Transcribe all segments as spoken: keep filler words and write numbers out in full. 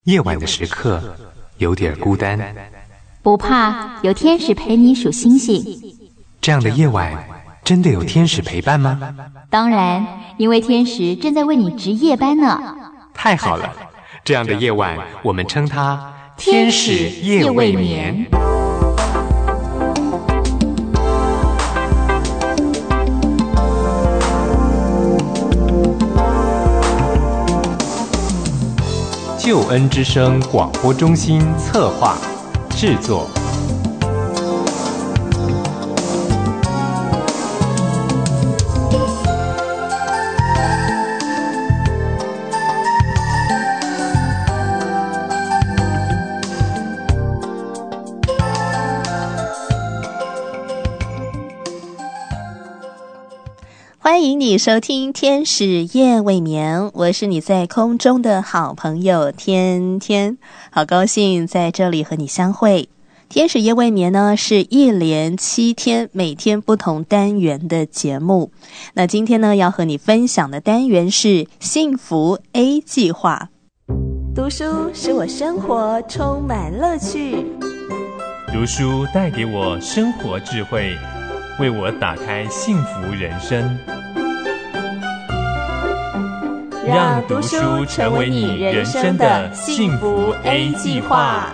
夜晚的时刻有点孤单， 不怕，有天使陪你数星星。 这样的夜晚真的有天使陪伴吗？ 当然，因为天使正在为你值夜班呢。 太好了，这样的夜晚我们称它天使夜未眠。救恩之声广播中心策划制作。 欢迎你收听天使夜未眠，我是你在空中的好朋友天天，好高兴在这里和你相会。天使夜未眠呢，是一连七天每天不同单元的节目。那今天呢，要和你分享的单元是幸福 A 计划。读书使我生活充满乐趣， 读书带给我生活智慧，为我打开幸福人生。让读书成为你人生的幸福 A 计划。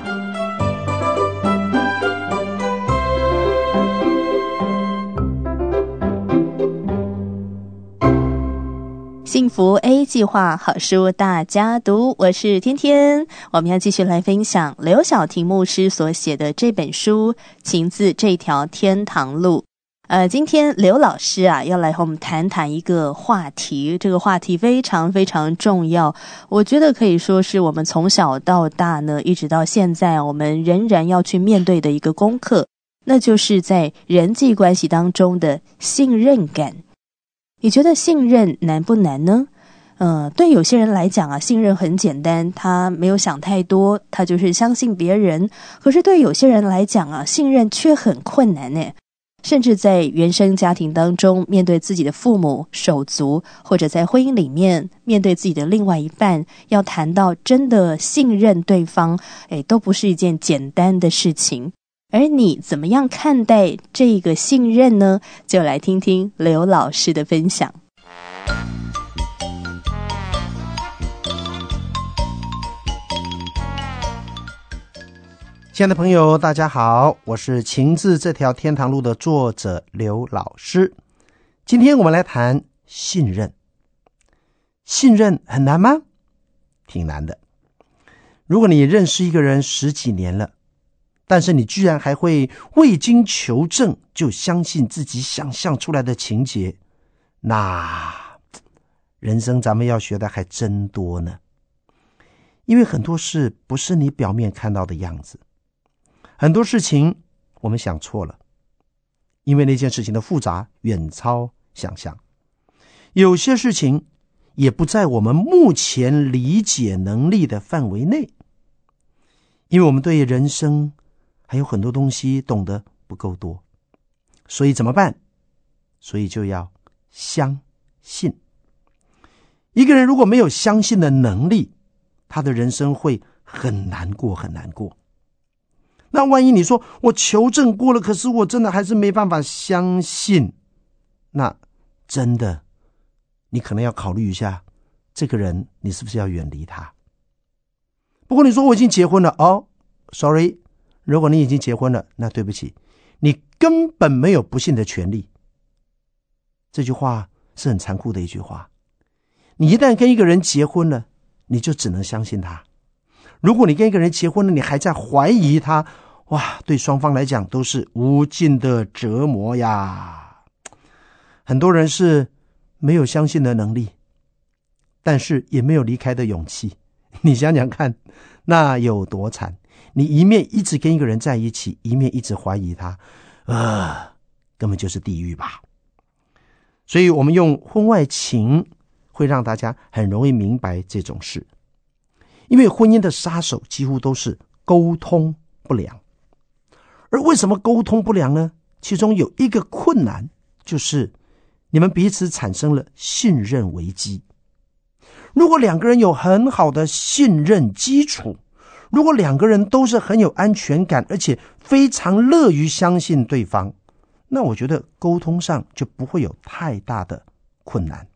幸福 A 计划，好书大家读，我是天天。我们要继续来分享刘晓婷牧师所写的这本书《情自这条天堂路》。呃，今天刘老师啊，要来和我们谈谈一个话题，这个话题非常非常重要，我觉得可以说是我们从小到大呢，一直到现在，我们仍然要去面对的一个功课，那就是在人际关系当中的信任感。你觉得信任难不难呢？呃，对有些人来讲啊，信任很简单，他没有想太多，他就是相信别人。可是对有些人来讲啊，信任却很困难呢。甚至在原生家庭当中，面对自己的父母、手足，或者在婚姻里面面对自己的另外一半，要谈到真的信任对方，诶，都不是一件简单的事情。而你怎么样看待这个信任呢？就来听听刘老师的分享。 亲爱的朋友，大家好，我是情自这条天堂路的作者刘老师。今天我们来谈信任。信任很难吗？挺难的。如果你认识一个人十几年了，但是你居然还会未经求证就相信自己想象出来的情节，那人生咱们要学的还真多呢。因为很多事不是你表面看到的样子，很多事情我们想错了，因为那件事情的复杂远超想象。有些事情也不在我们目前理解能力的范围内，因为我们对人生还有很多东西懂得不够多，所以怎么办？所以就要相信。一个人如果没有相信的能力，他的人生会很难过很难过。那万一你说我求证过了，可是我真的还是没办法相信，那真的你可能要考虑一下，这个人你是不是要远离他。不过你说我已经结婚了，哦 sorry， 如果你已经结婚了，那对不起，你根本没有不信的权利。这句话是很残酷的一句话。你一旦跟一个人结婚了，你就只能相信他。如果你跟一个人结婚了，你还在怀疑他，哇，对双方来讲都是无尽的折磨呀。很多人是没有相信的能力，但是也没有离开的勇气。你想想看，那有多惨？你一面一直跟一个人在一起，一面一直怀疑他，呃，根本就是地狱吧。所以我们用婚外情会让大家很容易明白这种事。因为婚姻的杀手几乎都是沟通不良。而为什么沟通不良呢？其中有一个困难，就是你们彼此产生了信任危机。如果两个人有很好的信任基础， 如果两个人都是很有安全感，而且非常乐于相信对方，那我觉得沟通上就不会有太大的困难。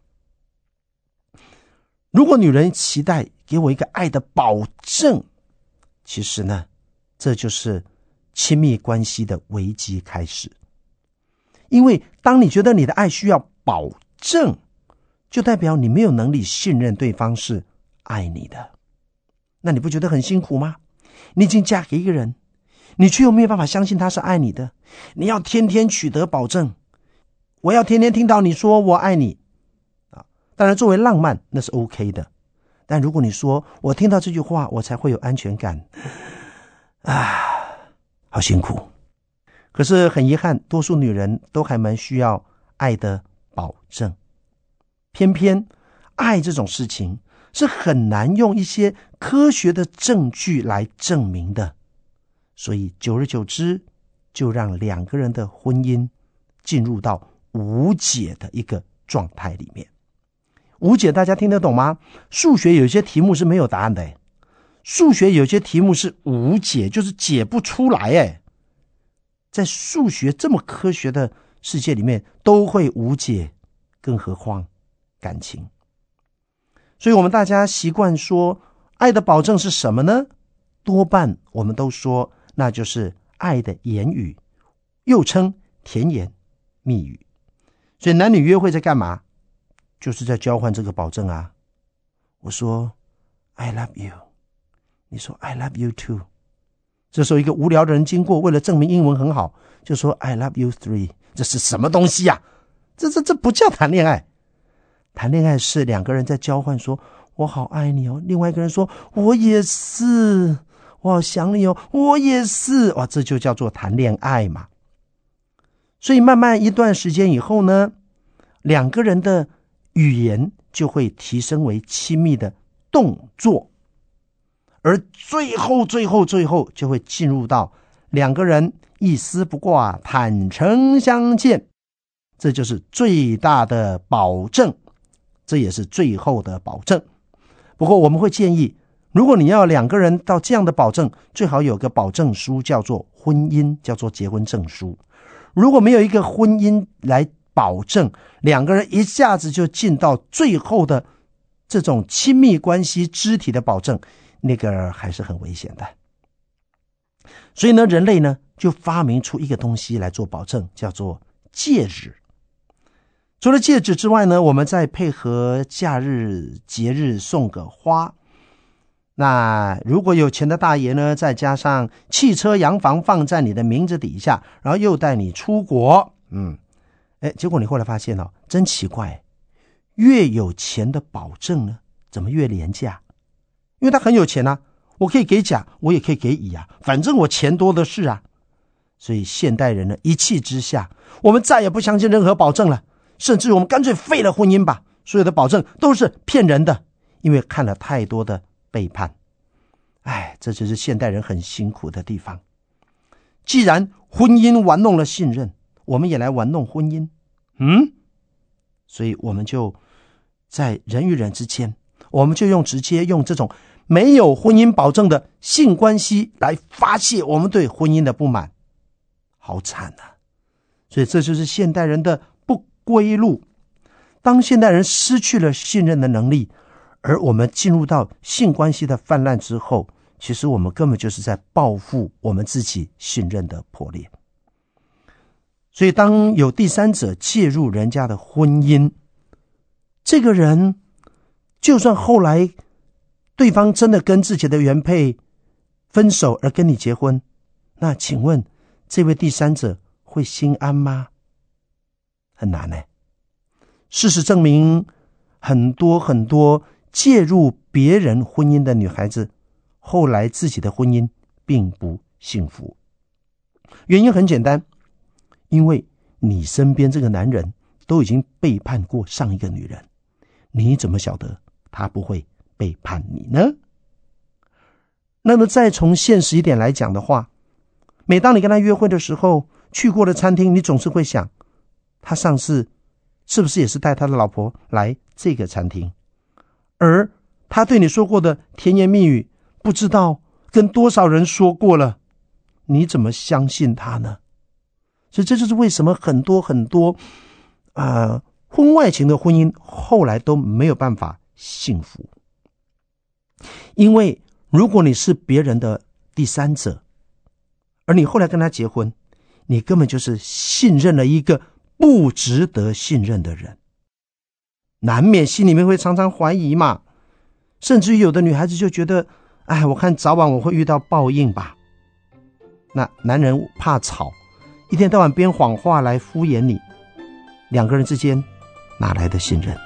如果女人期待给我一个爱的保证，其实呢，这就是亲密关系的危机开始。因为当你觉得你的爱需要保证，就代表你没有能力信任对方是爱你的。那你不觉得很辛苦吗？你已经嫁给一个人，你却又没有办法相信他是爱你的。你要天天取得保证，我要天天听到你说我爱你啊，当然作为浪漫那是 OK 的，但如果你说我听到这句话我才会有安全感啊，好辛苦。可是很遗憾，多数女人都还蛮需要爱的保证。偏偏爱这种事情是很难用一些科学的证据来证明的，所以久而久之就让两个人的婚姻进入到无解的一个状态里面。无解大家听得懂吗？数学有些题目是没有答案的，数学有些题目是无解，就是解不出来诶。在数学这么科学的世界里面都会无解，更何况感情。所以我们大家习惯说爱的保证是什么呢？多半我们都说那就是爱的言语，又称甜言蜜语。所以男女约会在干嘛？就是在交换这个保证啊。我说 I love you， 你说 I love you too。 这时候一个无聊的人经过，为了证明英文很好，就说 I love you three。 这是什么东西呀、啊？这这这不叫谈恋爱。谈恋爱是两个人在交换说我好爱你哦，另外一个人说我也是，我好想你哦，我也是。哇，这就叫做谈恋爱嘛。所以慢慢一段时间以后呢，两个人的语言就会提升为亲密的动作，而最后最后最后就会进入到两个人一丝不挂，坦诚相见。这就是最大的保证，这也是最后的保证。不过我们会建议，如果你要两个人到这样的保证，最好有个保证书，叫做婚姻，叫做结婚证书。如果没有一个婚姻来保证，两个人一下子就进到最后的这种亲密关系肢体的保证，那个还是很危险的。所以呢，人类呢就发明出一个东西来做保证，叫做戒指。除了戒指之外呢，我们再配合假日节日送个花。那如果有钱的大爷呢，再加上汽车洋房放在你的名字底下，然后又带你出国，嗯，哎，结果你后来发现哦，真奇怪，越有钱的保证呢，怎么越廉价？因为他很有钱啊，我可以给甲，我也可以给乙啊，反正我钱多的是啊。所以现代人呢，一气之下，我们再也不相信任何保证了，甚至我们干脆废了婚姻吧，所有的保证都是骗人的，因为看了太多的背叛。哎，这就是现代人很辛苦的地方。既然婚姻玩弄了信任，我们也来玩弄婚姻。嗯，所以我们就在人与人之间，我们就用直接用这种没有婚姻保证的性关系来发泄我们对婚姻的不满。好惨啊！所以这就是现代人的不归路。当现代人失去了信任的能力，而我们进入到性关系的泛滥之后，其实我们根本就是在报复我们自己信任的破裂。所以当有第三者介入人家的婚姻，这个人就算后来对方真的跟自己的原配分手而跟你结婚，那请问这位第三者会心安吗？很难欸。事实证明，很多很多介入别人婚姻的女孩子，后来自己的婚姻并不幸福。原因很简单，因为你身边这个男人都已经背叛过上一个女人，你怎么晓得他不会背叛你呢？那么再从现实一点来讲的话，每当你跟他约会的时候，去过的餐厅，你总是会想，他上次是不是也是带他的老婆来这个餐厅？而他对你说过的甜言蜜语，不知道跟多少人说过了，你怎么相信他呢？所以这就是为什么很多很多呃婚外情的婚姻后来都没有办法幸福。因为如果你是别人的第三者，而你后来跟他结婚，你根本就是信任了一个不值得信任的人，难免心里面会常常怀疑嘛。甚至于有的女孩子就觉得，哎，我看早晚我会遇到报应吧。那男人怕吵，一天到晚编谎话来敷衍你，两个人之间哪来的信任？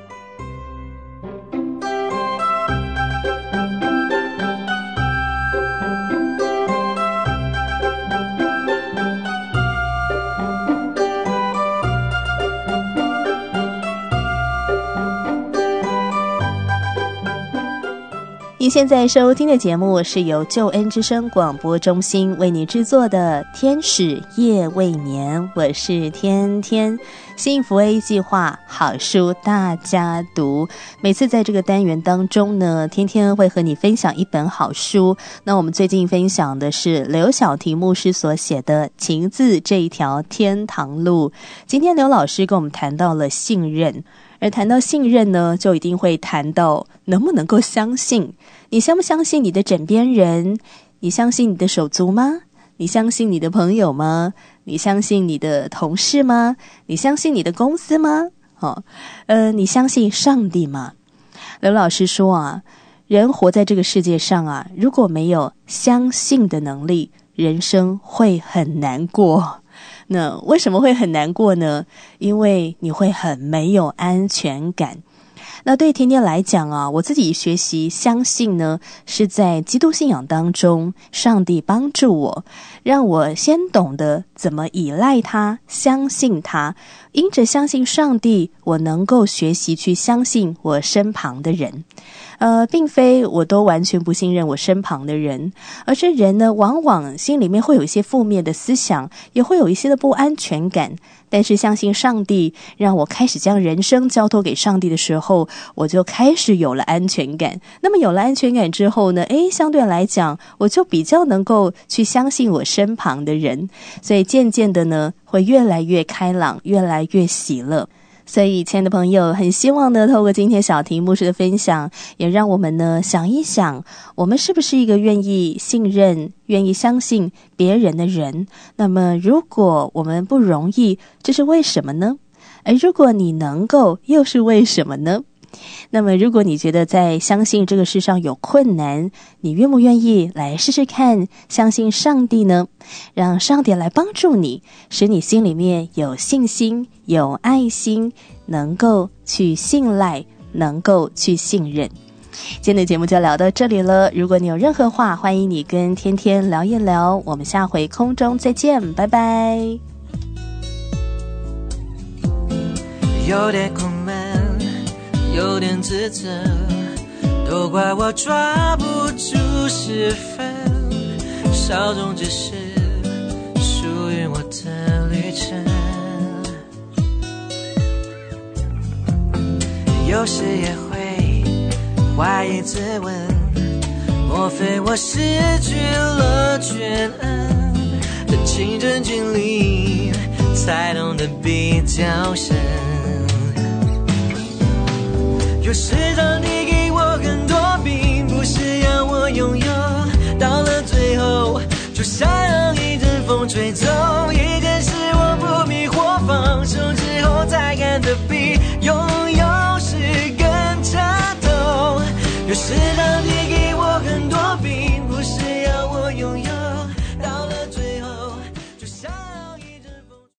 您现在收听的节目是由救恩之声广播中心为你制作的《天使夜未眠》，我是天天。幸福 A 计划好书大家读，每次在这个单元当中呢，天天会和你分享一本好书。那我们最近分享的是刘晓婷牧师所写的《情字这一条天堂路》。今天刘老师跟我们谈到了信任，而谈到信任呢，就一定会谈到能不能够相信。你相不相信你的枕边人？你相信你的手足吗？你相信你的朋友吗？你相信你的同事吗？你相信你的公司吗？哦，呃，你相信上帝吗？刘老师说啊，人活在这个世界上啊，如果没有相信的能力，人生会很难过。那为什么会很难过呢？因为你会很没有安全感。那对天天来讲啊，我自己学习相信呢，是在基督信仰当中，上帝帮助我，让我先懂得怎么依赖他，相信他。因着相信上帝，我能够学习去相信我身旁的人。呃，并非我都完全不信任我身旁的人，而是人呢，往往心里面会有一些负面的思想，也会有一些的不安全感。但是相信上帝，让我开始将人生交托给上帝的时候，我就开始有了安全感。那么有了安全感之后呢，诶，相对来讲，我就比较能够去相信我身旁的人，所以渐渐的呢，会越来越开朗，越来越喜乐。所以亲爱的朋友，很希望呢透过今天小婷牧师的分享，也让我们呢想一想，我们是不是一个愿意信任愿意相信别人的人。那么如果我们不容易，这是为什么呢？而如果你能够，又是为什么呢？那么如果你觉得在相信这个世上有困难，你愿不愿意来试试看相信上帝呢？让上帝来帮助你，使你心里面有信心，有爱心，能够去信赖，能够去信任。今天的节目就聊到这里了，如果你有任何话，欢迎你跟天天聊一聊，我们下回空中再见，拜拜。 有点苦闷，有点自责，都怪我抓不住时分，稍纵即逝，属于我的旅程。有时也会怀疑自问，莫非我失去了全恩？但亲身经历才懂得比较深。有时让你给我更多，并不是要我拥有，到了最后就像